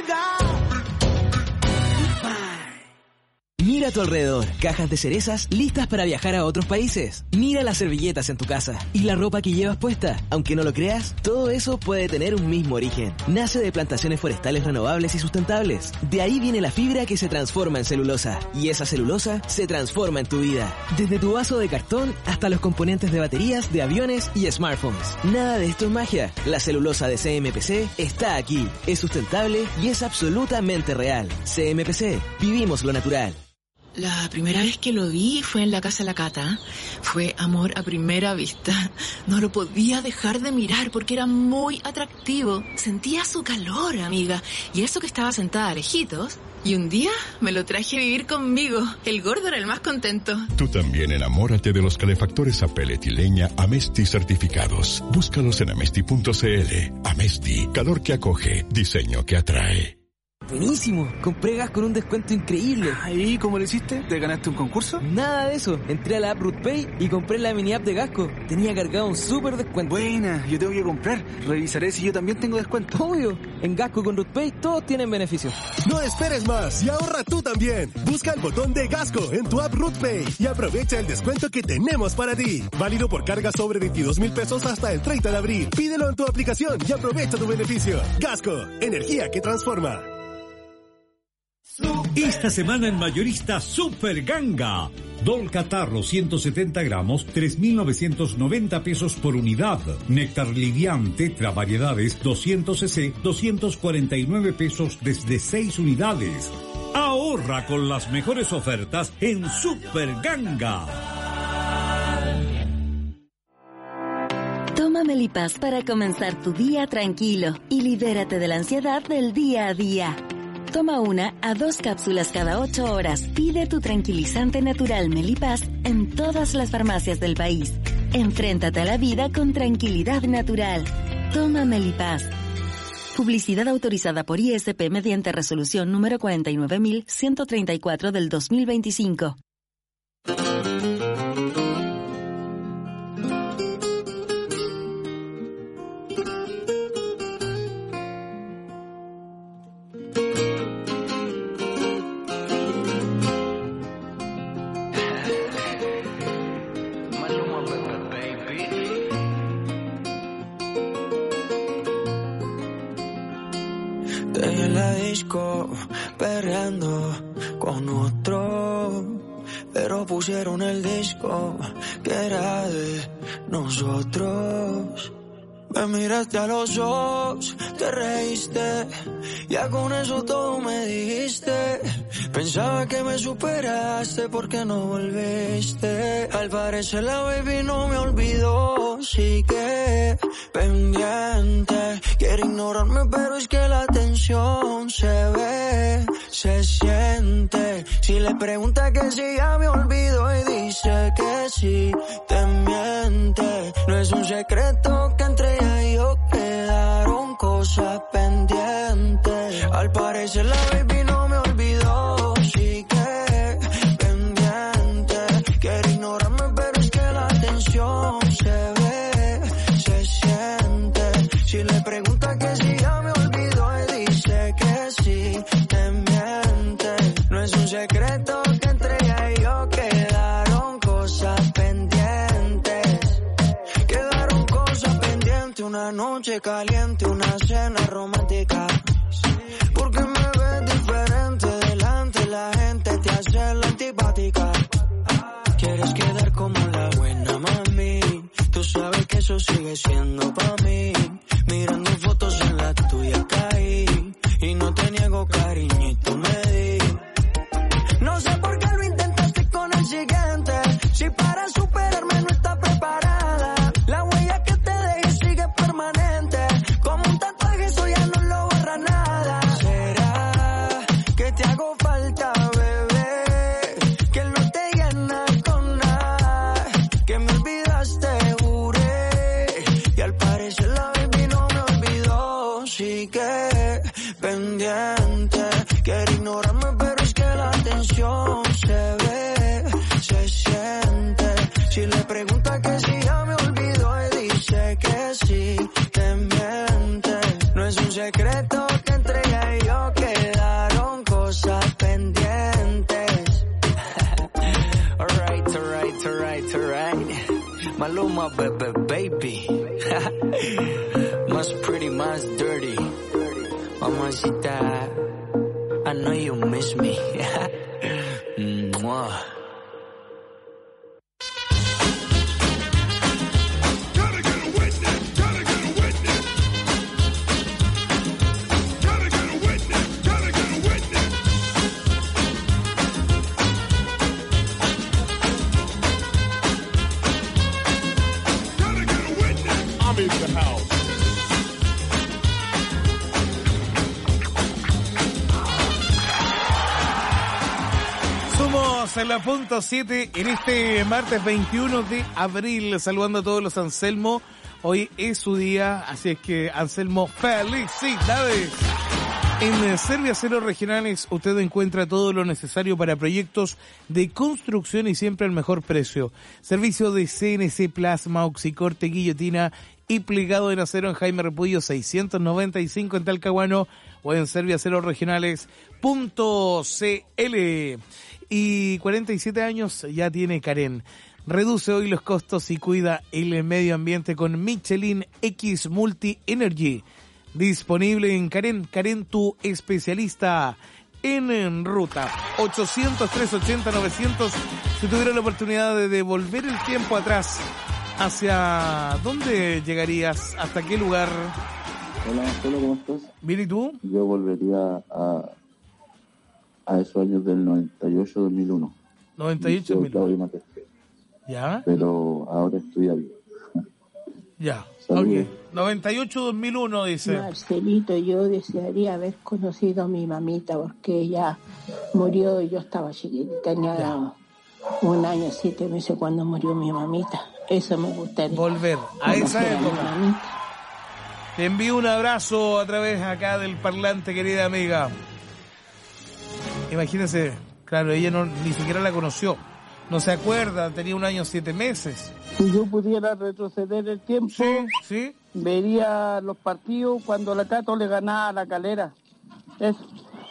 Mira a tu alrededor, cajas de cerezas listas para viajar a otros países. Mira las servilletas en tu casa y la ropa que llevas puesta. Aunque no lo creas, todo eso puede tener un mismo origen. Nace de plantaciones forestales renovables y sustentables. De ahí viene la fibra que se transforma en celulosa. Y esa celulosa se transforma en tu vida. Desde tu vaso de cartón hasta los componentes de baterías, de aviones y smartphones. Nada de esto es magia. La celulosa de C M P C está aquí. Es sustentable y es absolutamente real. C M P C. Vivimos lo natural. La primera vez que lo vi fue en la casa de la Cata. Fue amor a primera vista. No lo podía dejar de mirar porque era muy atractivo. Sentía su calor, amiga. Y eso que estaba sentada a lejitos. Y un día me lo traje a vivir conmigo. El gordo era el más contento. Tú también enamórate de los calefactores a pellet y leña Amesti certificados. Búscalos en amesti punto c l. Amesti, calor que acoge, diseño que atrae. Buenísimo, compré gas con un descuento increíble. ¿Y cómo lo hiciste? ¿Te ganaste un concurso? Nada de eso, entré a la app RootPay y compré la mini app de Gasco. Tenía cargado un súper descuento. Buena, yo tengo que comprar. Revisaré si yo también tengo descuento. Obvio, en Gasco con RootPay todos tienen beneficios. No esperes más y ahorra tú también. Busca el botón de Gasco en tu app RootPay y aprovecha el descuento que tenemos para ti. Válido por cargas sobre veintidós mil pesos hasta el treinta de abril. Pídelo en tu aplicación y aprovecha tu beneficio. Gasco, energía que transforma. Esta semana en Mayorista Super Ganga. Dol Catarro ciento setenta gramos, tres mil novecientos noventa pesos por unidad. Néctar Livian Tetra Variedades doscientos centilitros, doscientos cuarenta y nueve pesos desde seis unidades. Ahorra con las mejores ofertas en Super Ganga. Toma Melipaz para comenzar tu día tranquilo y libérate de la ansiedad del día a día. Toma una a dos cápsulas cada ocho horas. Pide tu tranquilizante natural Melipaz en todas las farmacias del país. Enfréntate a la vida con tranquilidad natural. Toma Melipaz. Publicidad autorizada por I S P mediante resolución número cuarenta y nueve mil ciento treinta y cuatro del dos mil veinticinco. Perreando con otro, pero pusieron el disco que era de nosotros. Me miraste a los ojos, te reíste, ya con eso todo me dijiste. Pensaba que me superaste porque no volviste. Al parecer la baby no me olvidó, sigue pendiente. Quiere ignorarme pero es que la tensión se ve, se siente. Si le pregunta que si ya me olvido y dice que sí, te miente. No es un secreto que entre ella y yo quedaron cosas pendientes. Al parecer la baby no me olvidó, sigue pendiente. Quiere ignorarme pero es que la tensión se ve, se siente. Si le pregunta que si ya me olvidó y dice que sí, te miente. No es un secreto que entre ella y yo quedaron cosas pendientes. Quedaron cosas pendientes, una noche caliente, una cena romántica. Porque me ves diferente delante, la gente te hace la antipática. Quieres quedar como la buena mami, tú sabes que eso sigue siendo pa' mí. Mirando fotos en la tuya caí, y no te niego cariñito me di. No sé por qué lo intentaste con el siguiente, si para superarme no está preparada. La huella que te dejé sigue permanente, como un tatuaje eso ya no lo borra. Quiere ignorarme, pero es que la tensión se ve, se siente. Si le pregunta que si ya me olvidó, y dice que sí, te miente. No es un secreto que entre ella y yo quedaron cosas pendientes. Alright, alright, alright, alright. Maluma, baby, baby. Más pretty, más dirty. Mamacita, I know you miss me. Mwah. En la punto siete, en este martes veintiuno de abril, saludando a todos los Anselmo. Hoy es su día, así es que Anselmo, felicidades. En Serviaceros Regionales usted encuentra todo lo necesario para proyectos de construcción y siempre al mejor precio. Servicio de C N C, plasma, oxicorte, guillotina y plegado en acero en Jaime Repullo seiscientos noventa y cinco en Talcahuano o en serviaceros regionales punto c l. Y cuarenta y siete años ya tiene Karen. Reduce hoy los costos y cuida el medio ambiente con Michelin X Multi Energy. Disponible en Karen. Karen, tu especialista en, en ruta. ochocientos, trescientos ochenta, novecientos. Si tuviera la oportunidad de devolver el tiempo atrás, ¿hacia dónde llegarías? ¿Hasta qué lugar? Hola, Marcelo, ¿cómo estás? ¿Bien y tú? Yo volvería a... a esos años del noventa y ocho dos mil uno. noventa y ocho dos mil uno. ¿Ya? Pero ahora estudiando. Ya, ok. noventa y ocho dos mil uno dice. Marcelito, yo desearía haber conocido a mi mamita porque ella murió y yo estaba chiquita. Tenía ya. un año, siete meses cuando murió mi mamita. Eso me gustaría. Volver a esa época. Te envío un abrazo a través acá del parlante, querida amiga. Imagínense, claro, ella no ni siquiera la conoció. No se acuerda, tenía un año, siete meses. Si yo pudiera retroceder el tiempo, sí, sí. vería los partidos cuando la Cato le ganaba a la Calera. Eso.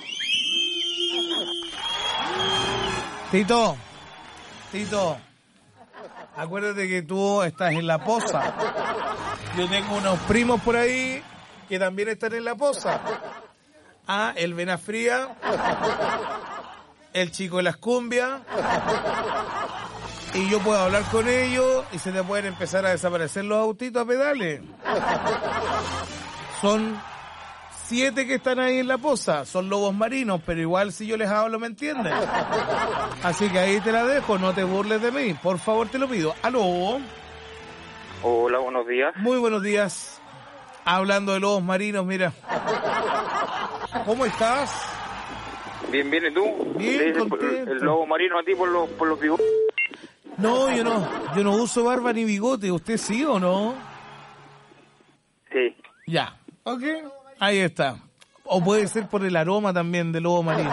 Tito, Tito, acuérdate que tú estás en La Poza. Yo tengo unos primos por ahí que también están en La Poza. Ah, el Venafría, el chico de las cumbias, y yo puedo hablar con ellos y se te pueden empezar a desaparecer los autitos a pedales. Son siete que están ahí en La Poza, son lobos marinos, pero igual si yo les hablo me entienden. Así que ahí te la dejo, no te burles de mí, por favor te lo pido. ¿Aló? Hola, buenos días. Muy buenos días. Hablando de lobos marinos, mira. ¿Cómo estás? Bien, bien, ¿y tú? Bien, contento. El, el lobo marino a ti por los, por los bigotes. No, yo no, yo no uso barba ni bigote. ¿Usted sí o no? Sí. Ya, ok, ahí está. O puede ser por el aroma también del lobo marino.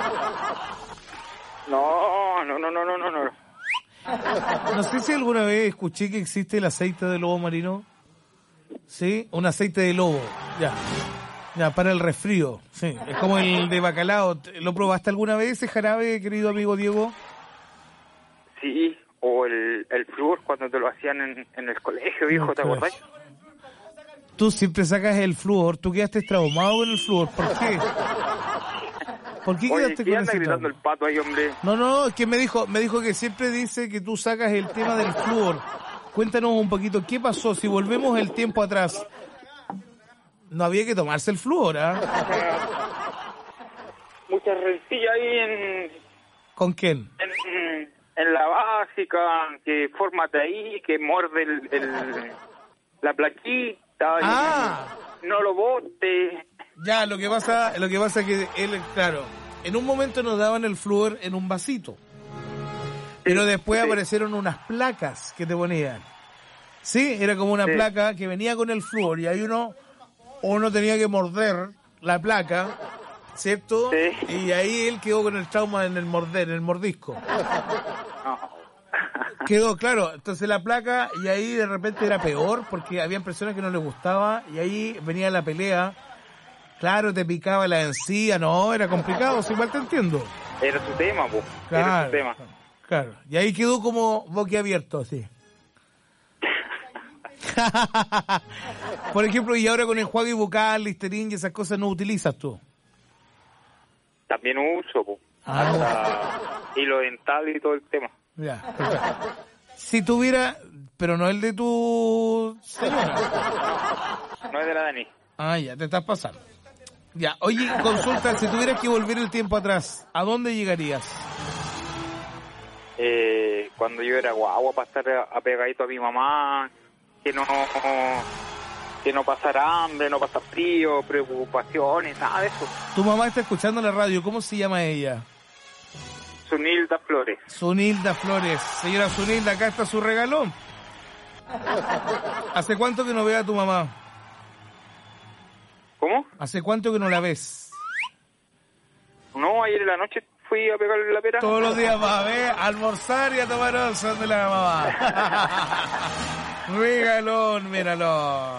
No, no, no, no, no, no, no. No sé si alguna vez escuché que existe el aceite de lobo marino. Sí, un aceite de lobo, ya. Ya, para el resfrío, sí. Es como el de bacalao. ¿Lo probaste alguna vez ese jarabe, querido amigo Diego? Sí, o el, el flúor cuando te lo hacían en, en el colegio, viejo, ¿te acordás? Tú siempre sacas el flúor, tú quedaste traumado con el flúor, ¿por qué? ¿Por qué Oye, quedaste ¿qué con anda ese gritando trauma? el pato ahí, hombre? No, no, es que me dijo, me dijo que siempre dice que tú sacas el tema del flúor. Cuéntanos un poquito, ¿qué pasó? Si volvemos el tiempo atrás, no había que tomarse el flúor, ¿ah? Mucha rencilla ahí en... ¿Con quién? En, en la básica, que fórmate ahí, que muerde el, el, la plaquita. Ah. Y no lo bote. Ya, lo que pasa, lo que pasa es que él, claro, en un momento nos daban el flúor en un vasito. Pero después sí. aparecieron unas placas que te ponían. Sí, era como una sí. placa que venía con el flúor y ahí uno, uno tenía que morder la placa ¿cierto? Sí. Y ahí él quedó con el trauma en el morder, en el mordisco. No. Quedó, claro, entonces la placa, y ahí de repente era peor, porque habían personas que no les gustaba, y ahí venía la pelea, claro, te picaba la encía, no, era complicado, si igual te entiendo. Era su tema, pues. Claro, Era su tema. Claro, y ahí quedó como boquiabierto, así. Por ejemplo, y ahora con enjuague bucal, Listerine y esas cosas no utilizas tú. También uso, pues. Ah, Hasta hilo dental y todo el tema. Ya, perfecto. Si tuviera, pero no el de tu señora. No es de la Dani. Ah, ya, te estás pasando. Ya, oye, consulta, si tuvieras que volver el tiempo atrás, ¿a dónde llegarías? Eh, cuando yo era guagua, para estar apegadito a mi mamá, que no que no pasara hambre, no pasara frío, preocupaciones, nada de eso. Tu mamá está escuchando la radio, ¿cómo se llama ella? Sunilda Flores. Sunilda Flores. Señora Sunilda, acá está su regalón. ¿Hace cuánto que no ve a tu mamá? ¿Cómo? ¿Hace cuánto que no la ves? No, ayer en la noche fui a pegarle la pera. Todos los días va a ver, a almorzar y a tomar once de la mamá. Regalón, míralo.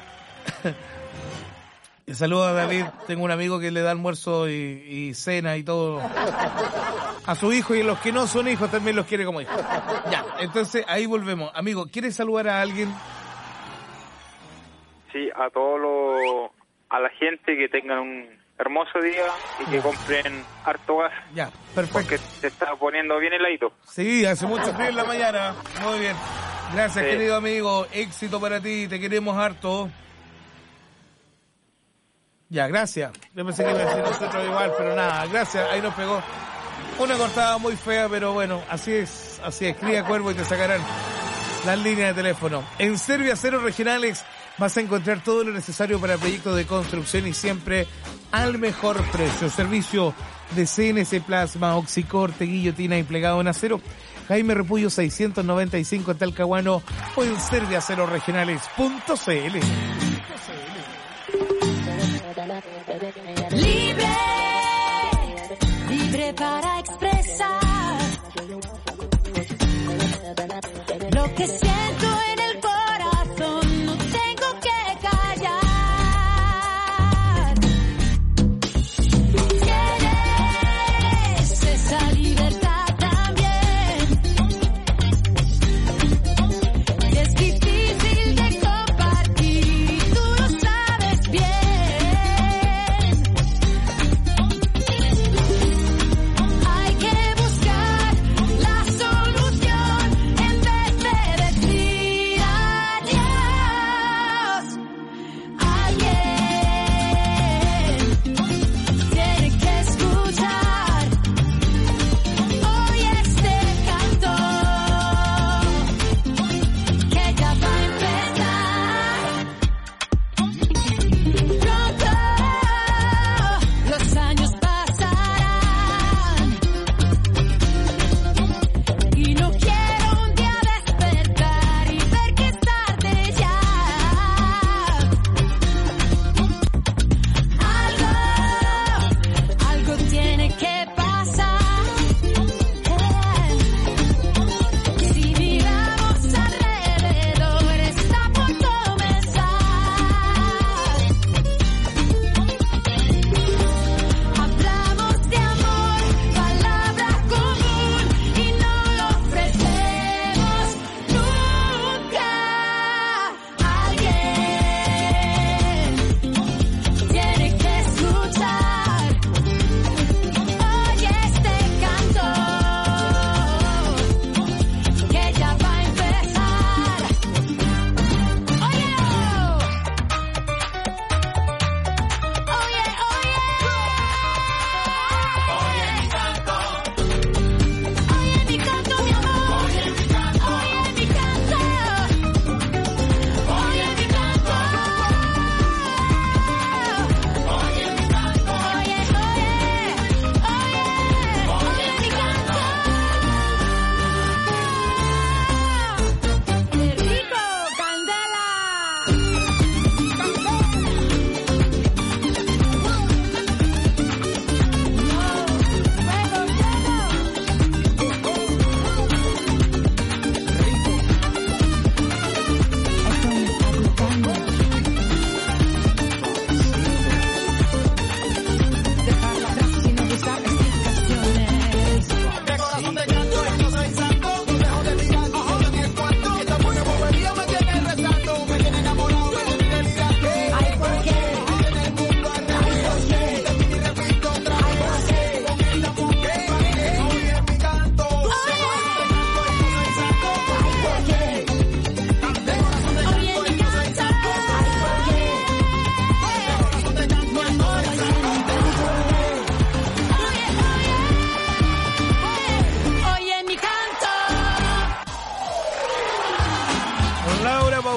Saludos a David, tengo un amigo que le da almuerzo y, y cena y todo a su hijo, y los que no son hijos también los quiere como hijos. Ya, entonces ahí volvemos. Amigo, ¿quieres saludar a alguien? Sí, a todos los, a la gente que tengan un hermoso día y que compren harto gas. Ya, perfecto. Porque se está poniendo bien heladito. Sí, hace mucho frío en la mañana. Muy bien. Gracias, sí. Querido amigo. Éxito para ti, te queremos harto. Ya, gracias. Yo pensé que iba a decir nosotros igual, pero nada, gracias. Ahí nos pegó una cortada muy fea, pero bueno, así es, así es. Cría cuervo y te sacarán las líneas de teléfono. En Servio Aceros Regionales vas a encontrar todo lo necesario para proyectos de construcción y siempre al mejor precio. Servicio de C N C Plasma, Oxicorte, guillotina y plegado en acero. Jaime Repullo seiscientos noventa y cinco en Talcahuano o en serviaceroregionales punto c l. Libre, libre para expresar lo que siento en el corazón, no tengo que callar. Tienes esa libertad también, y es difícil de compartir, tú lo sabes bien. Hay que buscar la solución en vez de decir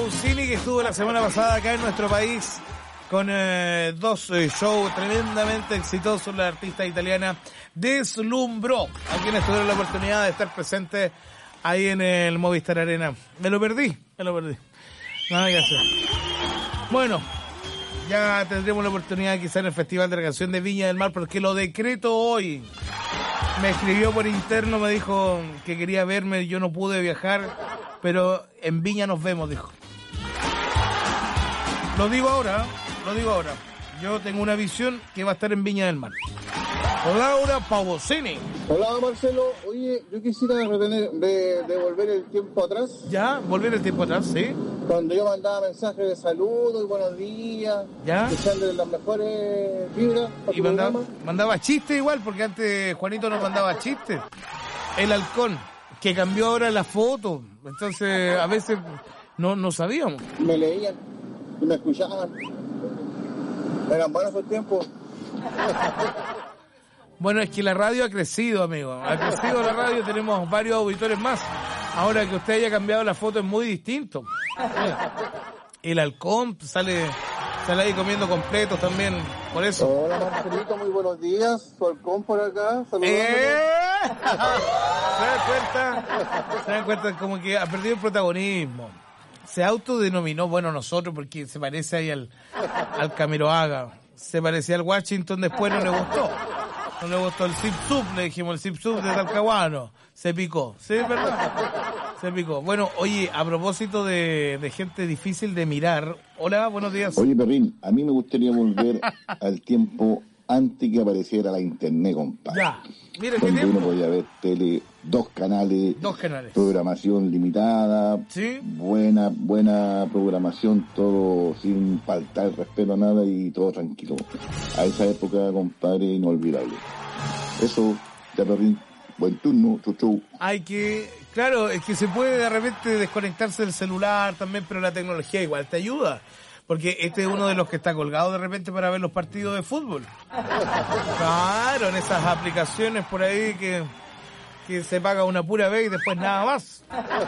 Pausini, que estuvo la semana pasada acá en nuestro país con eh, dos eh, shows tremendamente exitosos. La artista italiana deslumbró a quienes tuvieron la oportunidad de estar presentes ahí en el Movistar Arena. Me lo perdí, me lo perdí. Nada que hacer. Bueno, ya tendremos la oportunidad quizá en el Festival de la Canción de Viña del Mar, porque lo decreto hoy. Me escribió por interno, me dijo que quería verme, yo no pude viajar, pero en Viña nos vemos, dijo. Lo digo ahora, lo digo ahora. Yo tengo una visión que va a estar en Viña del Mar. Laura Pausini. Hola, Marcelo. Oye, yo quisiera retener, de, devolver el tiempo atrás. ¿Ya? ¿Volver el tiempo atrás? Sí. Cuando yo mandaba mensajes de saludo y buenos días. ¿Ya? Echándole las mejores vibras. Y mandaba, mandaba chistes igual, porque antes Juanito nos mandaba chistes. El halcón, que cambió ahora la foto. Entonces, a veces no, no sabíamos. Me leían y me escuchaban. Eran buenos esos tiempos. Bueno, es que la radio ha crecido, amigo. Ha crecido la radio, tenemos varios auditores más. Ahora que usted haya cambiado la foto es muy distinto. El halcón sale, sale ahí comiendo completos también, por eso. Hola, Marcelito, muy buenos días. Su halcón por acá, saludándome. ¡Eh! ¿Se dan cuenta? ¿Se dan cuenta? Como que ha perdido el protagonismo. Se autodenominó, bueno, nosotros, porque se parece ahí al, al Camiroaga. Se parecía al Washington, después no le gustó. No le gustó el Zip Sup, le dijimos, el Zip Sup de Talcahuano. Se picó. Sí, es verdad. Se picó. Bueno, oye, a propósito de, de gente difícil de mirar. Hola, buenos días. Oye, Perrín, a mí me gustaría volver al tiempo antes que apareciera la internet, compadre. Ya. Mira, ¿qué donde tiempo? uno podía ver tele, dos canales. Dos canales. Programación limitada. Sí. Buena, buena programación, todo sin faltar respeto a nada y todo tranquilo. A esa época, compadre, inolvidable. Eso, ya, Perrín. Buen turno, chuchu. Hay que, claro, es que se puede de repente desconectarse del celular también, pero la tecnología igual te ayuda. Porque este es uno de los que está colgado de repente para ver los partidos de fútbol. Claro, en esas aplicaciones por ahí que, que se paga una pura vez y después nada más.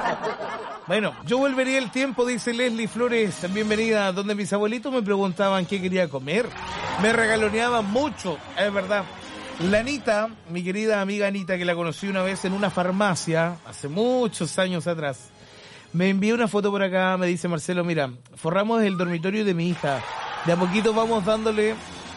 Bueno, yo volvería el tiempo, dice Leslie Flores. Bienvenida. Donde mis abuelitos me preguntaban qué quería comer. Me regaloneaban mucho, es verdad. La Anita, mi querida amiga Anita, que la conocí una vez en una farmacia, hace muchos años atrás, me envió una foto por acá, me dice Marcelo, mira, forramos el dormitorio de mi hija, de a poquito vamos dándole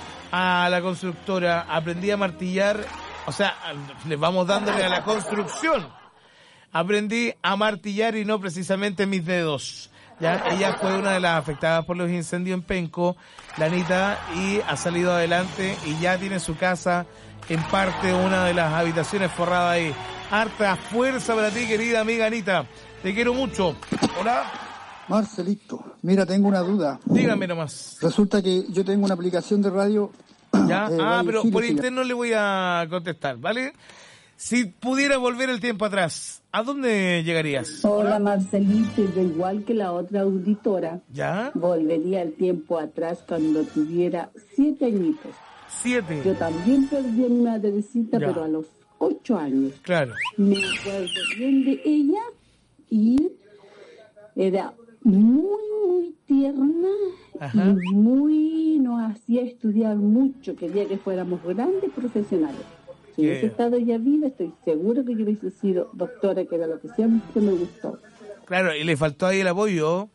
a la constructora, aprendí a martillar, o sea, le vamos dándole a la construcción, aprendí a martillar y no precisamente mis dedos. Ya, ella fue una de las afectadas por los incendios en Penco, la Anita, y ha salido adelante y ya tiene su casa, en parte una de las habitaciones forrada ahí. Harta fuerza para ti, querida amiga Anita. Te quiero mucho. Hola. Marcelito, mira, tengo una duda. Dígame nomás. Resulta que yo tengo una aplicación de radio. ¿Ya? Eh, ah, radio pero Chile, por se interno le voy a contestar, ¿vale? Si pudiera volver el tiempo atrás, ¿a dónde llegarías? Hola, Marcelito, yo igual que la otra auditora. ¿Ya? Volvería el tiempo atrás cuando tuviera siete añitos. Siete. Yo también perdí a mi madrecita, Ya. pero a los ocho años. Claro. Me acuerdo bien de ella y era muy, muy tierna. Ajá. Y muy nos hacía estudiar mucho. Quería que fuéramos grandes profesionales. Si Qué- hubiese estado ella viva, estoy seguro que yo hubiese sido doctora, que era lo que siempre me gustó. Claro, y le faltó ahí el apoyo.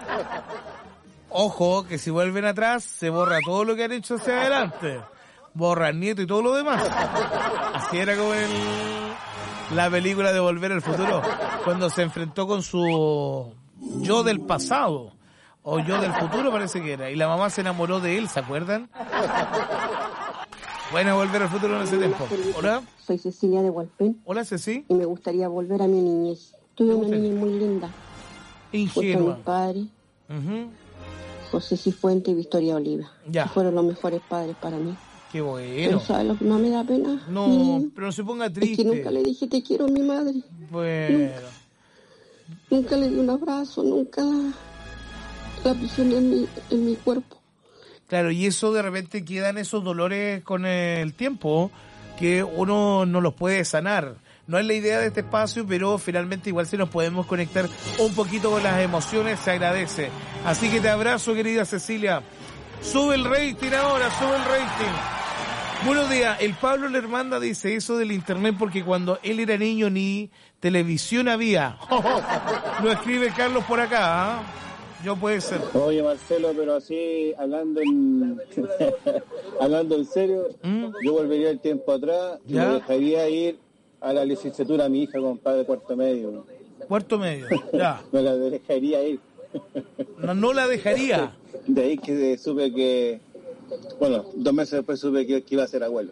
Ojo, que si vuelven atrás, se borra todo lo que han hecho hacia adelante. Borra el nieto y todo lo demás. Así era como en la película de Volver al Futuro, cuando se enfrentó con su yo del pasado, o yo del futuro parece que era, y la mamá se enamoró de él, ¿se acuerdan? Bueno, Volver al Futuro en ese tiempo. Hola. Soy Cecilia de Hualpén. Hola, Ceci. Y me gustaría volver a mi niñez. Tuve una niñez muy linda. Ingenua. Junto a mis padres, Ujú. José Cifuente y Victoria Oliva. Ya. Que fueron los mejores padres para mí. Qué bueno. Pero ¿sabes lo que más me da pena? No, Niño? pero no se ponga Es triste. que nunca le dije te quiero a mi madre. Bueno. Nunca le di un abrazo, nunca la, la aprisioné en mi, en mi cuerpo. Claro, y eso de repente quedan esos dolores con el tiempo que uno no los puede sanar. No es la idea de este espacio, pero finalmente igual si nos podemos conectar un poquito con las emociones, se agradece. Así que te abrazo, querida Cecilia. Sube el rating ahora, sube el rating. Buenos días. El Pablo Lermanda dice eso del internet porque cuando él era niño ni televisión había. Lo escribe Carlos por acá, ¿eh? Yo puede ser. Oye, Marcelo, pero así, hablando en hablando en serio, ¿Mm? Yo volvería el tiempo atrás y ¿Ya? me dejaría ir a la licenciatura a mi hija, compadre, cuarto medio. Cuarto medio, ya. Me la dejaría ir. No, no la dejaría. De ahí que supe que, bueno, dos meses después supe que, que iba a ser abuelo.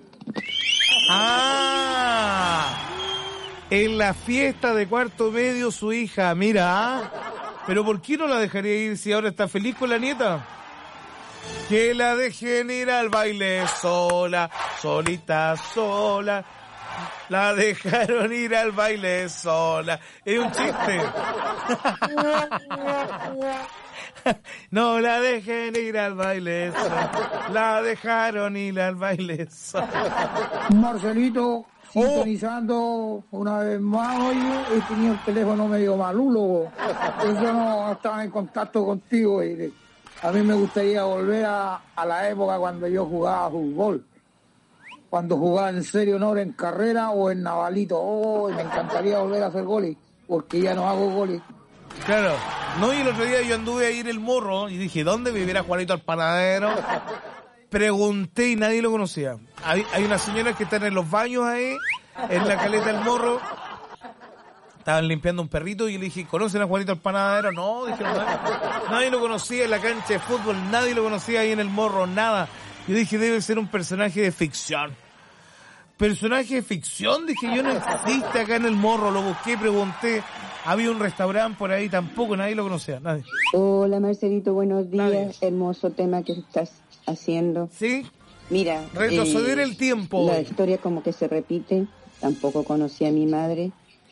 Ah, en la fiesta de cuarto medio su hija, mira, pero ¿por qué no la dejaría ir si ahora está feliz con la nieta? Que la dejen ir al baile sola, solita, sola. La dejaron ir al baile sola. Es un chiste. No la dejen ir al baile sola. La dejaron ir al baile sola. Marcelito, sintonizando una vez más hoy, he tenido el teléfono medio malulo. Por eso no estaba en contacto contigo. Y a mí me gustaría volver a, a la época cuando yo jugaba fútbol. Cuando jugaba en serio, no en carrera o en navalito. Oh, me encantaría volver a hacer goles, porque ya no hago goles. Claro. No, y el otro día yo anduve ahí en el Morro y dije, ¿dónde vivirá Juanito el Panadero? Pregunté y nadie lo conocía. Hay, hay unas señoras que están en los baños ahí, en la caleta del Morro. Estaban limpiando un perrito y yo le dije, ¿conocen a Juanito el Panadero? No, dije, nadie, nadie lo conocía en la cancha de fútbol, nadie lo conocía ahí en el Morro, nada. Yo dije, debe ser un personaje de ficción. ¿Personaje de ficción? Dije, yo no existe acá en el Morro, lo busqué, pregunté. Había un restaurante por ahí, tampoco, nadie lo conocía, nadie. Hola Marcelito, buenos días, nadie. Hermoso tema que estás haciendo. ¿Sí? Mira, retroceder eh, el tiempo. La historia como que se repite, tampoco conocí a mi madre,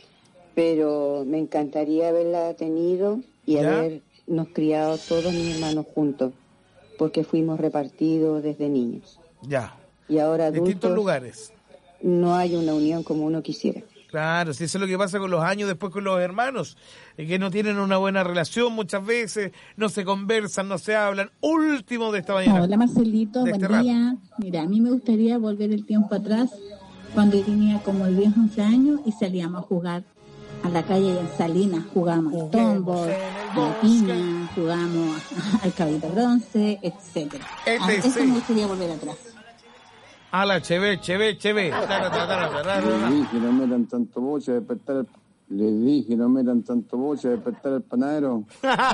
pero me encantaría haberla tenido y ¿Ya? habernos criado todos mis hermanos juntos, porque fuimos repartidos desde niños. Ya. Y ahora adultos. Distintos lugares. No hay una unión como uno quisiera. Claro, si eso es lo que pasa con los años después con los hermanos, que no tienen una buena relación muchas veces, no se conversan, no se hablan. Último de esta mañana. Hola Marcelito, buen este día. Rato. Mira, a mí me gustaría volver el tiempo atrás, cuando yo tenía como diez, once años y salíamos a jugar a la calle en Salinas, jugábamos al tombo, a la piña, jugábamos al caballito bronce, etcétera. Este, a eso sí. me gustaría volver atrás. A la cheve, cheve, cheve. Le dije, no metan tanto boche a despertar el... Le dije, no metan tanto boche a despertar el panadero.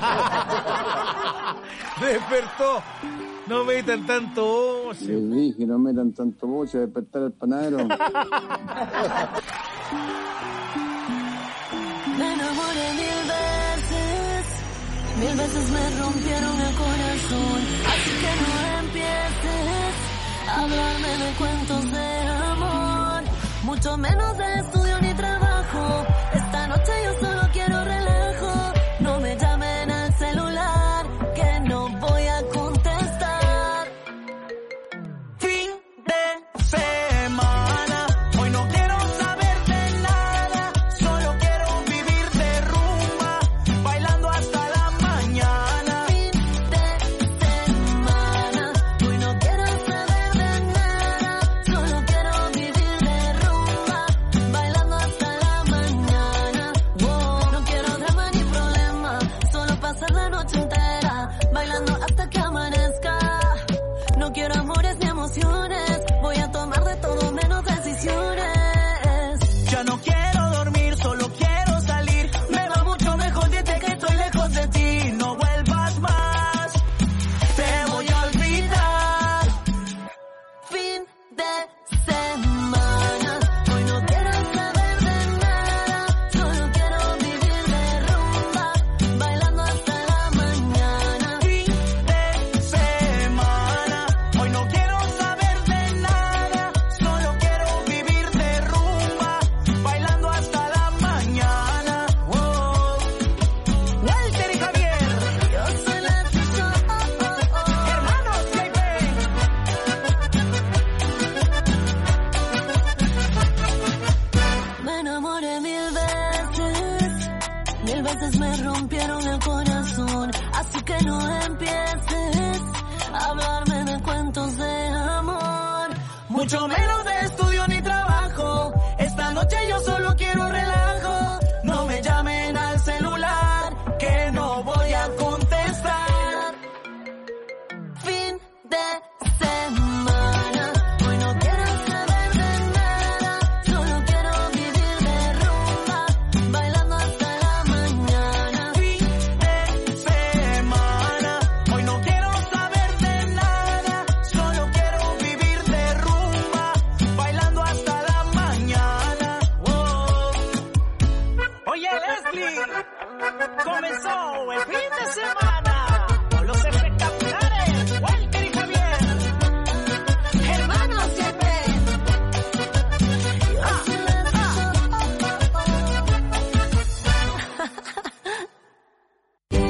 Despertó. No metan tanto boche. Le dije, no metan tanto boche a despertar el panadero. Me enamoré mil veces, mil veces me rompieron el corazón, así que no empieces a hablarme de cuentos de amor, mucho menos de estudio ni trabajo. Esta noche yo solo quiero relajo, no me llamen al celular, que no voy a contestar. Fin de semana, hoy no quiero saber de nada, solo quiero vivir de rumba, bailando hasta la mañana. Fin de semana, hoy no quiero saber de nada, solo quiero vivir de rumba, bailando hasta mucho menos